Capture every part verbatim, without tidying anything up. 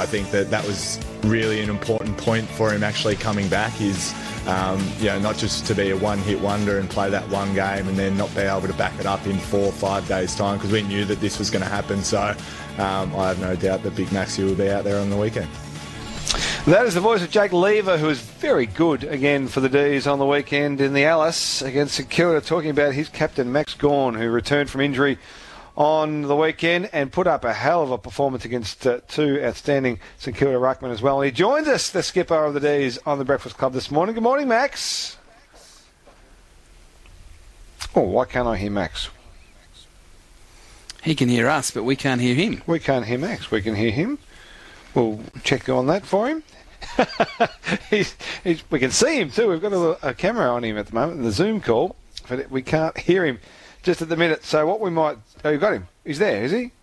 think that that was really an important point for him actually coming back is, um, you know, not just to be a one-hit wonder and play that one game and then not be able to back it up in four or five days' time, because we knew that this was going to happen. So um, I have no doubt that Big Maxi will be out there on the weekend. That is the voice of Jake Lever, who was very good again for the D's on the weekend in the Alice against St Kilda, talking about his captain Max Gawn, who returned from injury on the weekend and put up a hell of a performance against uh, two outstanding St Kilda ruckmen as well. And he joins us, the skipper of the D's, on the Breakfast Club this morning. Good morning, Max. Oh, why can't I hear Max? He can hear us, but we can't hear him. We can't hear Max. We can hear him. We'll check on that for him. he's, he's, we can see him too. We've got a, a camera on him at the moment in the Zoom call, but we can't hear him just at the minute. So what we might... Oh, you got him. He's there, is he?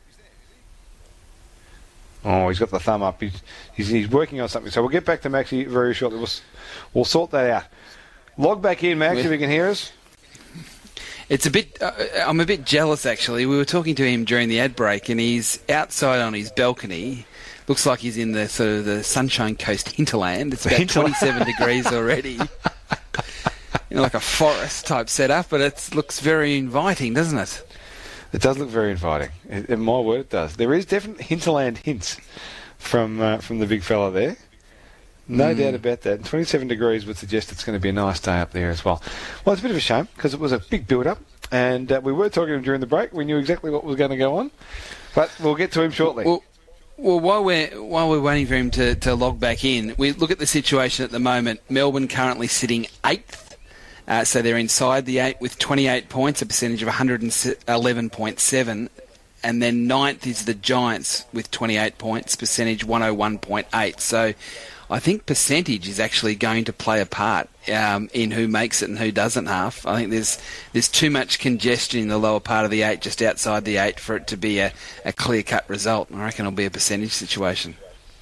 Oh, he's got the thumb up. He's, he's, he's working on something. So we'll get back to Maxie very shortly. We'll, we'll sort that out. Log back in, Max, if you can hear us. It's a bit... Uh, I'm a bit jealous, actually. We were talking to him during the ad break, and he's outside on his balcony. Looks like he's in the sort of the Sunshine Coast hinterland. It's about twenty-seven degrees already. You know, like a forest type setup, but it looks very inviting, doesn't it? It does look very inviting. In my word, it does. There is definitely hinterland hints from uh, from the big fella there. No mm. doubt about that. twenty-seven degrees would suggest it's going to be a nice day up there as well. Well, it's a bit of a shame because it was a big build-up, and uh, we were talking to him during the break. We knew exactly what was going to go on, but we'll get to him shortly. Well, Well, while we're while we're waiting for him to, to log back in, we look at the situation at the moment. Melbourne currently sitting eighth, uh, so they're inside the eight with twenty-eight points, a percentage of one eleven point seven, and then ninth is the Giants with twenty-eight points, percentage one oh one point eight. So I think percentage is actually going to play a part um, in who makes it and who doesn't half. I think there's there's too much congestion in the lower part of the eight, just outside the eight, for it to be a, a clear-cut result. I reckon it'll be a percentage situation.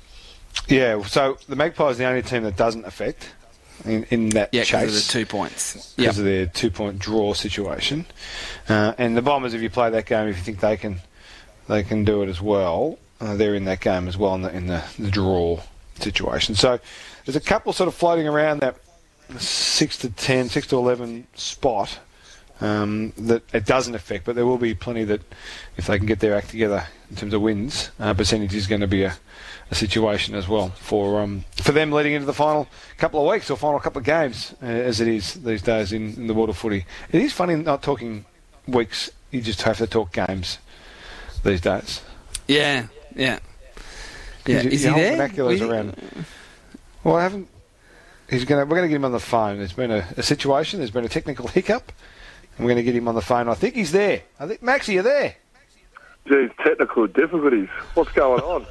Yeah, so the Magpies are the only team that doesn't affect in, in that yeah, chase. Yeah, because of the two points. Because yep. of their two-point draw situation. Uh, and the Bombers, if you play that game, if you think they can they can do it as well, uh, they're in that game as well in the, in the, the draw situation. So there's a couple sort of floating around that six to ten, six to eleven spot um, that it doesn't affect, but there will be plenty that, if they can get their act together in terms of wins, uh, percentage is going to be a, a situation as well for um, for them leading into the final couple of weeks or final couple of games, uh, as it is these days in, in the world of footy. It is funny not talking weeks; you just have to talk games these days. Yeah, yeah. Yeah, you, is he there? Binoculars we... around. Well, I haven't. He's going. We're going to get him on the phone. There's been a, a situation. There's been a technical hiccup, and we're going to get him on the phone. I think he's there. I think Max, are you there? Geez, technical difficulties. What's going on?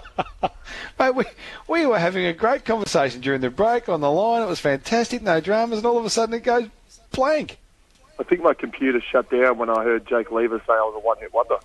Mate, we we were having a great conversation during the break on the line. It was fantastic, no dramas, and all of a sudden it goes blank. I think my computer shut down when I heard Jake Lever say I was a one-hit wonder.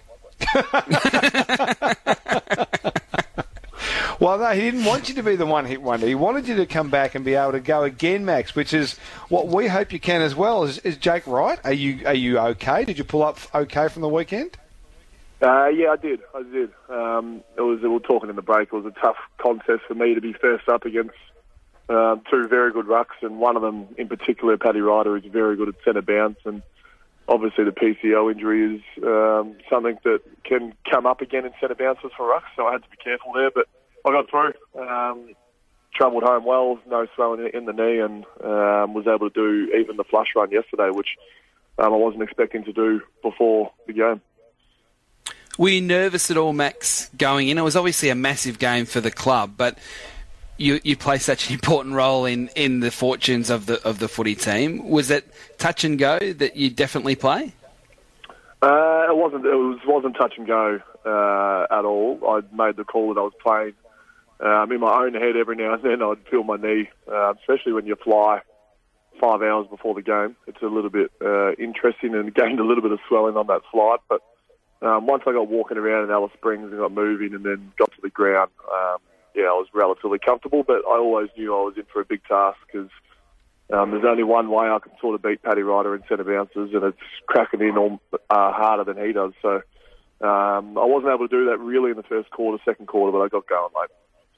Well, no, he didn't want you to be the one-hit wonder. He wanted you to come back and be able to go again, Max, which is what we hope you can as well. Is, is Jake right? Are you are you okay? Did you pull up okay from the weekend? Uh, yeah, I did. I did. Um, it was. We were talking in the break. It was a tough contest for me to be first up against um, two very good rucks, and one of them in particular, Paddy Ryder, is very good at centre bounce, and obviously the P C O injury is um, something that can come up again in centre bounces for rucks, so I had to be careful there, but I got through. Um, travelled home well, no swelling in the knee, and um, was able to do even the flush run yesterday, which um, I wasn't expecting to do before the game. Were you nervous at all, Max, going in? It was obviously a massive game for the club, but you you play such an important role in, in the fortunes of the of the footy team. Was it touch and go that you definitely play? Uh, it wasn't. It was wasn't touch and go uh, at all. I made the call that I was playing. Um, in my own head, every now and then I'd feel my knee, uh, especially when you fly five hours before the game. It's a little bit uh, interesting and gained a little bit of swelling on that flight. But um, once I got walking around in Alice Springs and got moving and then got to the ground, um, yeah, I was relatively comfortable. But I always knew I was in for a big task because um, there's only one way I can sort of beat Paddy Ryder in centre bounces, and it's cracking in all, uh, harder than he does. So um, I wasn't able to do that really in the first quarter, second quarter, but I got going late.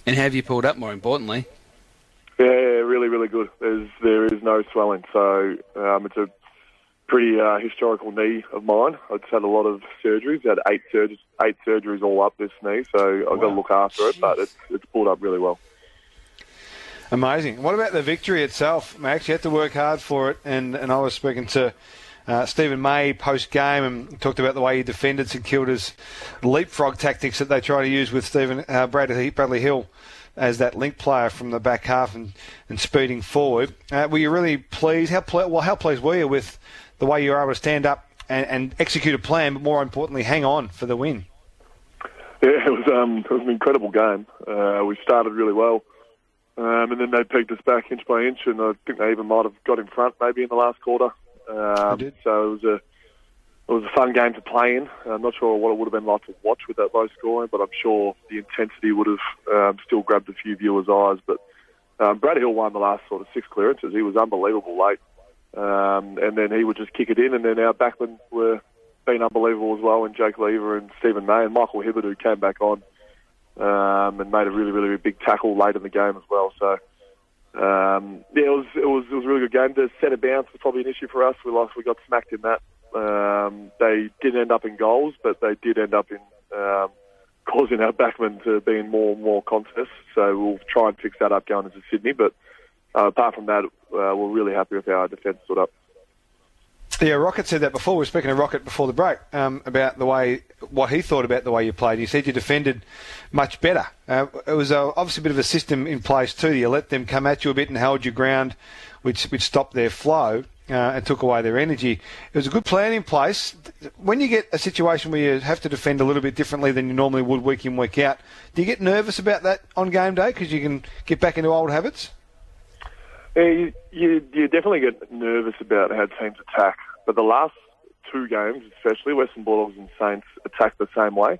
And have you pulled up, more importantly? Yeah, really, really good. There's there is no swelling, so um, it's a pretty uh, historical knee of mine. I've had a lot of surgeries. I had eight surgeries, eight surgeries all up this knee, so I've wow. got to look after Jeez. it. But it's it's pulled up really well. Amazing. What about the victory itself, Max? You had to work hard for it, and, and I was speaking to uh, Stephen May post-game and talked about the way he defended St Kilda's leapfrog tactics that they try to use with Stephen uh, Bradley, Bradley Hill as that link player from the back half and, and speeding forward. Uh, were you really pleased? How ple- well, how pleased were you with the way you were able to stand up and, and execute a plan, but more importantly, hang on for the win? Yeah, it was um, it was an incredible game. Uh, we started really well. Um, and then they pegged us back inch by inch, and I think they even might have got in front maybe in the last quarter. Um, did. So it was a it was a fun game to play in. I'm not sure what it would have been like to watch with that low scoring, but I'm sure the intensity would have um, still grabbed a few viewers' eyes. But um, Brad Hill won the last sort of six clearances. He was unbelievable late, um, and then he would just kick it in. And then our backmen were being unbelievable as well, and Jake Lever and Stephen May and Michael Hibbert, who came back on. Um, and made a really, really big tackle late in the game as well. So, um, yeah, it was it was it was a really good game. The centre bounce was probably an issue for us. We lost, we got smacked in that. Um, they didn't end up in goals, but they did end up in um, causing our backmen to be in more and more contests. So we'll try and fix that up going into Sydney. But uh, apart from that, uh, we're really happy with how our defence stood up. Yeah, Rocket said that before. We were speaking to Rocket before the break um, about the way, what he thought about the way you played. He said you defended much better. Uh, it was uh, obviously a bit of a system in place too. You let them come at you a bit and held your ground, which which stopped their flow uh, and took away their energy. It was a good plan in place. When you get a situation where you have to defend a little bit differently than you normally would week in, week out, do you get nervous about that on game day because you can get back into old habits? Yeah, you, you, you definitely get nervous about how teams attack. But the last two games, especially Western Bulldogs and Saints, attacked the same way.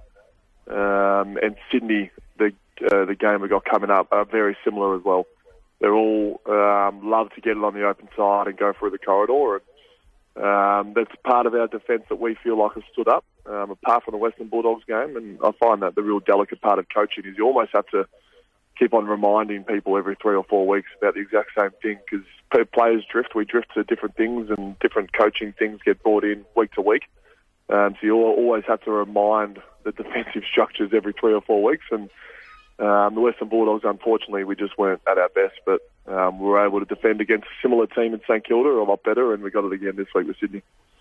Um, and Sydney, the uh, the game we got coming up, are very similar as well. They're all um, love to get it on the open side and go through the corridor. And, um, that's part of our defence that we feel like has stood up, um, apart from the Western Bulldogs game. And I find that the real delicate part of coaching is you almost have to keep on reminding people every three or four weeks about the exact same thing, because players drift. We drift to different things, and different coaching things get brought in week to week. Um, so you always have to remind the defensive structures every three or four weeks. And um, the Western Bulldogs, unfortunately, we just weren't at our best. But um, we were able to defend against a similar team in St Kilda a lot better, and we got it again this week with Sydney.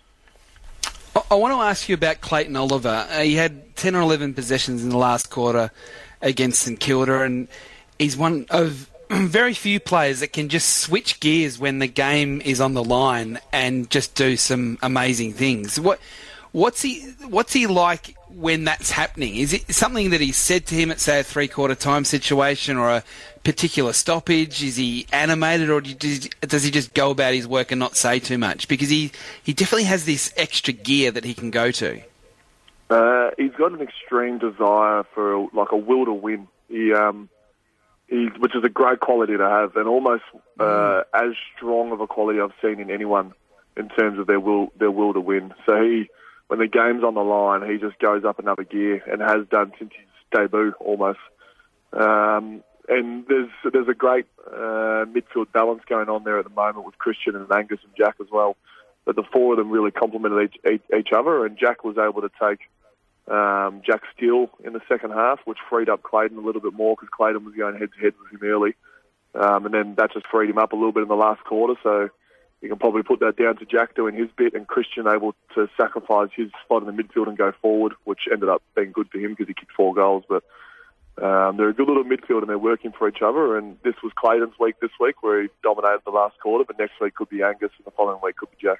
I want to ask you about Clayton Oliver. Uh, he had ten or eleven possessions in the last quarter against St Kilda, and he's one of very few players that can just switch gears when the game is on the line and just do some amazing things. What, what's he, what's he like when that's happening? Is it something that he's said to him at, say, a three-quarter time situation or a particular stoppage? Is he animated, or does he just go about his work and not say too much? Because he, he definitely has this extra gear that he can go to. Uh, he's got an extreme desire for like a will to win. He, um, he, which is a great quality to have, and almost uh, mm. as strong of a quality I've seen in anyone in terms of their will, their will to win. So he, when the game's on the line, he just goes up another gear and has done since his debut almost. Um, and there's there's a great uh, midfield balance going on there at the moment with Christian and Angus and Jack as well. But the four of them really complemented each, each, each other, and Jack was able to take um, Jack Steele in the second half, which freed up Clayton a little bit more because Clayton was going head-to-head with him early. Um, and then that just freed him up a little bit in the last quarter, so you can probably put that down to Jack doing his bit and Christian able to sacrifice his spot in the midfield and go forward, which ended up being good for him because he kicked four goals. But um, they're a good little midfield and they're working for each other, and this was Clayton's week this week where he dominated the last quarter, but next week could be Angus and the following week could be Jack.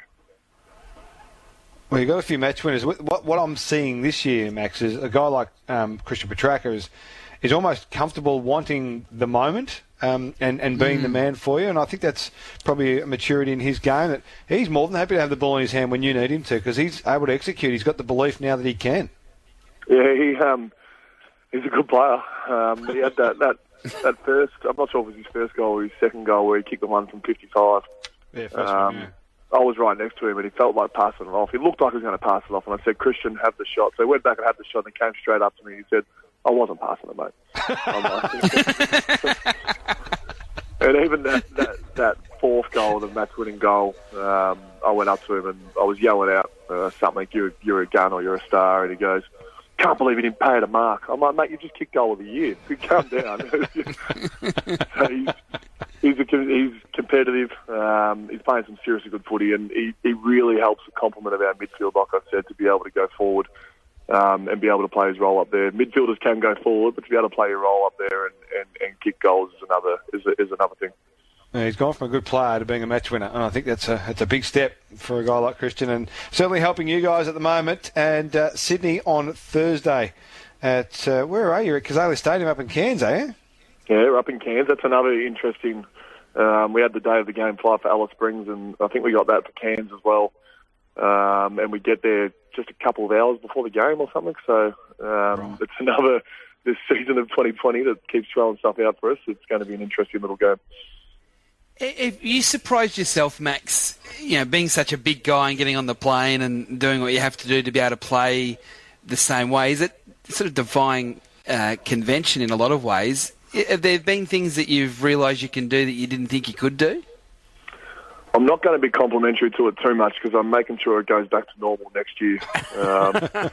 Well, you've got a few match winners. What, what I'm seeing this year, Max, is a guy like um, Christian Petracca is is almost comfortable wanting the moment um, and, and being mm. the man for you. And I think that's probably a maturity in his game, that he's more than happy to have the ball in his hand when you need him to, because he's able to execute. He's got the belief now that he can. Yeah, he um, he's a good player. Um, he had that, that, that first, I'm not sure if it was his first goal or his second goal, where he kicked the one from fifty-five. Yeah, first um, one, yeah. I was right next to him, and he felt like passing it off. He looked like he was going to pass it off, and I said, Christian, have the shot. So he went back and had the shot, and he came straight up to me. He said, I wasn't passing it, mate. And even that, that, that fourth goal, the match-winning goal, um, I went up to him and I was yelling out uh, something, you're, you're a gun or you're a star, and he goes, can't believe he didn't pay it a mark. I'm like, mate, you just kicked goal of the year. Calm down. So he's, he's, a, he's competitive. Um, he's playing some seriously good footy, and he, he really helps the complement of our midfield, like I said, to be able to go forward um, and be able to play his role up there. Midfielders can go forward, but to be able to play your role up there and, and, and kick goals is another is, a, is another thing. Yeah, he's gone from a good player to being a match winner, and I think that's a that's a big step for a guy like Christian, and certainly helping you guys at the moment. And uh, Sydney on Thursday at uh, where are you? At Kazali Stadium up in Cairns, eh? Yeah, we're up in Cairns. That's another interesting. Um, we had the day of the game flight for Alice Springs, and I think we got that for Cairns as well. Um, and we get there just a couple of hours before the game or something. So um, right. It's another this season of twenty twenty that keeps throwing stuff out for us. It's going to be an interesting little game. Have you surprised yourself, Max, you know, being such a big guy and getting on the plane and doing what you have to do to be able to play the same way? Is it sort of defying uh, convention in a lot of ways? Have there been things that you've realised you can do that you didn't think you could do? I'm not going to be complimentary to it too much because I'm making sure it goes back to normal next year. Um,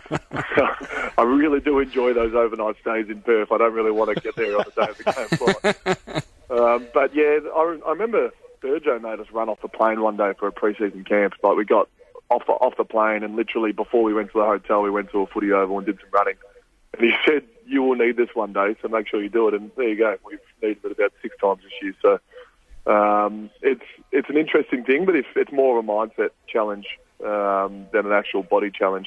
I really do enjoy those overnight stays in Perth. I don't really want to get there on the day of the game flight. Um, but yeah, I, I remember Burjo made us run off the plane one day for a pre-season camp. Like we got off the, off the plane, and literally before we went to the hotel, we went to a footy oval and did some running. And he said, "You will need this one day, so make sure you do it." And there you go. We've needed it about six times this year. So um, it's it's an interesting thing, but if it's more of a mindset challenge um, than an actual body challenge.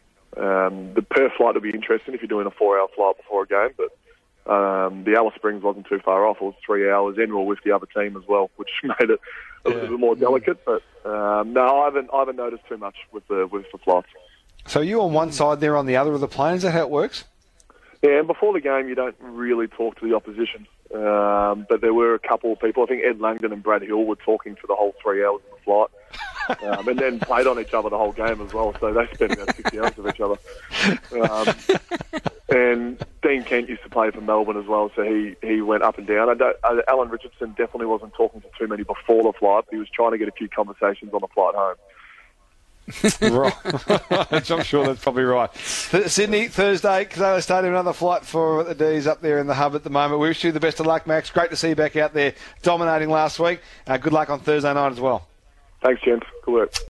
Um, the Perth flight will be interesting if you're doing a four-hour flight before a game, but. Um, the Alice Springs wasn't too far off. It was three hours in, or with the other team as well, which made it a yeah. little bit more delicate. But um, no, I haven't, I haven't noticed too much with the with the flights. So you on one side, they're on the other of the plane. Is that how it works? Yeah, and before the game, you don't really talk to the opposition. Um, but there were a couple of people. I think Ed Langdon and Brad Hill were talking for the whole three hours of the flight, um, and then played on each other the whole game as well. So they spent about sixty hours with each other. Um, and Dean Kent used to play for Melbourne as well, so he, he went up and down. I don't, uh, Alan Richardson definitely wasn't talking to too many before the flight, but he was trying to get a few conversations on the flight home. Right. I'm sure that's probably right. Th- Sydney, Thursday, Kazali Stadium, another flight for the D's up there in the hub at the moment. We wish you the best of luck, Max. Great to see you back out there dominating last week. Uh, good luck on Thursday night as well. Thanks, gents. Good work.